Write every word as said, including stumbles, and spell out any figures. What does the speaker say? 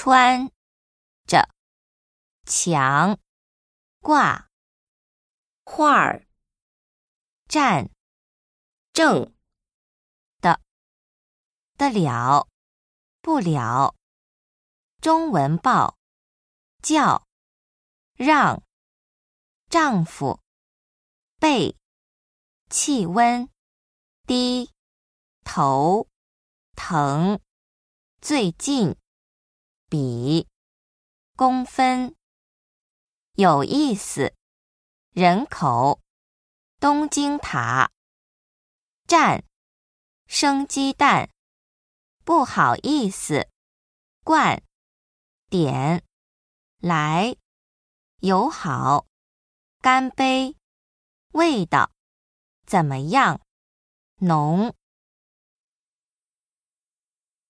穿着墙挂画儿站正的的了不了中文报叫让丈夫背气温低头疼最近比公分有意思人口东京塔站生鸡蛋不好意思灌点来友好干杯味道怎么样浓